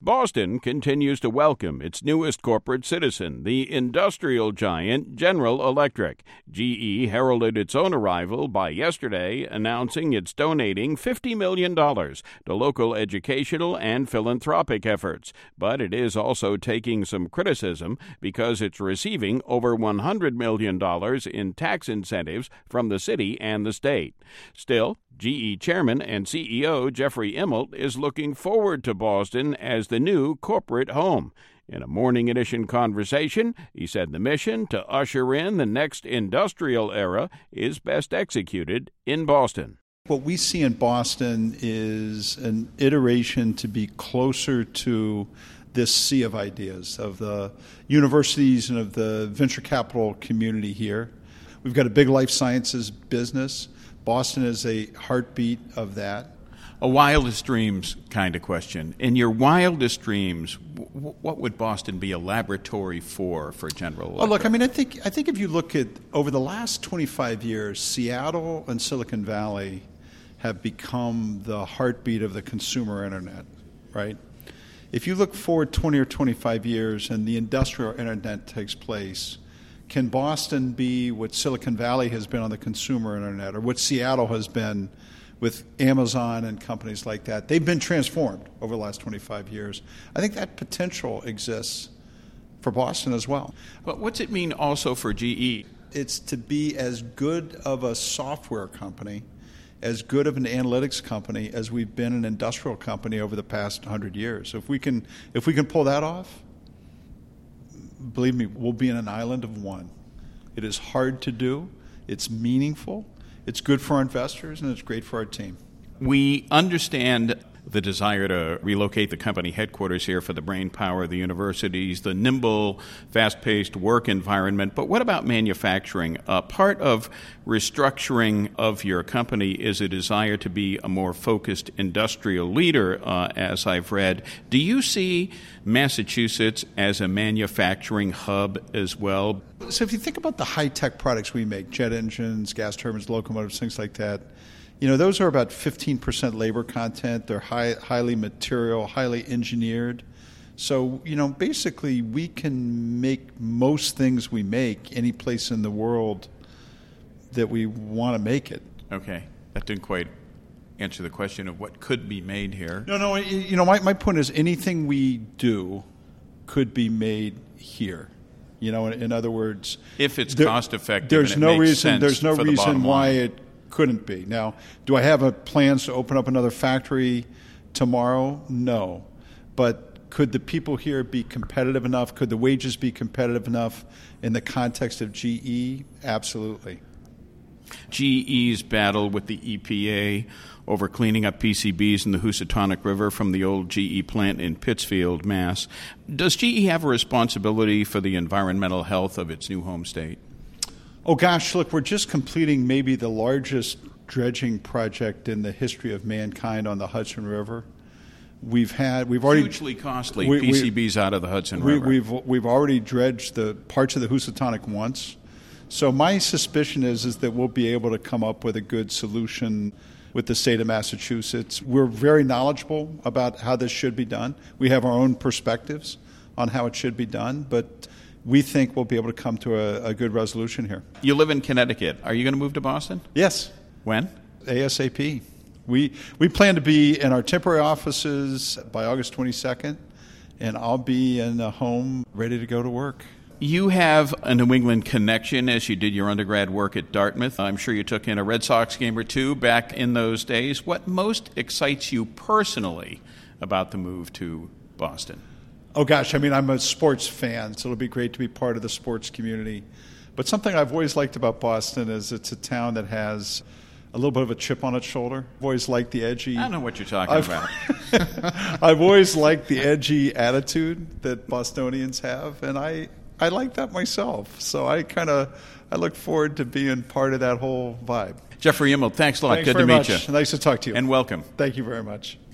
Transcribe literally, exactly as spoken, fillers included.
Boston continues to welcome its newest corporate citizen, the industrial giant General Electric. G E heralded its own arrival by yesterday, announcing it's donating fifty million dollars to local educational and philanthropic efforts. But it is also taking some criticism because it's receiving over one hundred million dollars in tax incentives from the city and the state. Still, G E Chairman and C E O Jeffrey Immelt is looking forward to Boston as the new corporate home. In a Morning Edition conversation, he said the mission to usher in the next industrial era is best executed in Boston. What we see in Boston is an iteration to be closer to this sea of ideas, of the universities and of the venture capital community here. We've got a big life sciences business. Boston is a heartbeat of that. A wildest dreams kind of question. In your wildest dreams, w- what would Boston be a laboratory for, for General Electric? Well, look, I mean, I think I think if you look at over the last twenty-five years, Seattle and Silicon Valley have become the heartbeat of the consumer internet, right? If you look forward twenty or twenty-five years and the industrial internet takes place, can Boston be what Silicon Valley has been on the consumer internet, or what Seattle has been with Amazon and companies like that? They've been transformed over the last twenty-five years. I think that potential exists for Boston as well. But what's it mean also for G E? It's to be as good of a software company, as good of an analytics company as we've been an industrial company over the past one hundred years. If we can, if we can pull that off, believe me, we'll be in an island of one. It is hard to do. It's meaningful. It's good for our investors, and it's great for our team. We understand the desire to relocate the company headquarters here for the brain power of the universities, the nimble, fast-paced work environment. But what about manufacturing? Uh, part of restructuring of your company is a desire to be a more focused industrial leader, uh, as I've read. Do you see Massachusetts as a manufacturing hub as well? So if you think about the high-tech products we make, jet engines, gas turbines, locomotives, things like that, you know, those are about fifteen percent labor content. They're high, highly material, highly engineered. So, you know, basically we can make most things we make any place in the world that we want to make it. Okay. That didn't quite answer the question of what could be made here. No, no, you know, my, my point is anything we do could be made here. You know, in, in other words, if it's there, cost effective, there's and it no makes reason sense there's no for the reason bottom why line. it couldn't be. Now, do I have a plans to open up another factory tomorrow? No. But could the people here be competitive enough? Could the wages be competitive enough in the context of G E? Absolutely. G E's battle with the E P A over cleaning up P C Bs in the Housatonic River from the old G E plant in Pittsfield, Mass. Does G E have a responsibility for the environmental health of its new home state? Oh, gosh, look, we're just completing maybe the largest dredging project in the history of mankind on the Hudson River. We've had, we've already... Hugely costly, we, P C Bs we, out of the Hudson we, River. We've, we've already dredged the parts of the Housatonic once. So my suspicion is, is that we'll be able to come up with a good solution with the state of Massachusetts. We're very knowledgeable about how this should be done. We have our own perspectives on how it should be done, but we think we'll be able to come to a, a good resolution here. You live in Connecticut. Are you going to move to Boston? Yes. When? ASAP. We we plan to be in our temporary offices by August twenty-second, and I'll be in a home ready to go to work. You have a New England connection as you did your undergrad work at Dartmouth. I'm sure you took in a Red Sox game or two back in those days. What most excites you personally about the move to Boston? Oh, gosh, I mean, I'm a sports fan, so it'll be great to be part of the sports community. But something I've always liked about Boston is it's a town that has a little bit of a chip on its shoulder. I've always liked the edgy... I don't know what you're talking I've, about. I've always liked the edgy attitude that Bostonians have, and I, I like that myself. So I kind of I look forward to being part of that whole vibe. Jeffrey Immelt, thanks a lot. Thanks Good very to meet much. you. Nice to talk to you. And welcome. Thank you very much.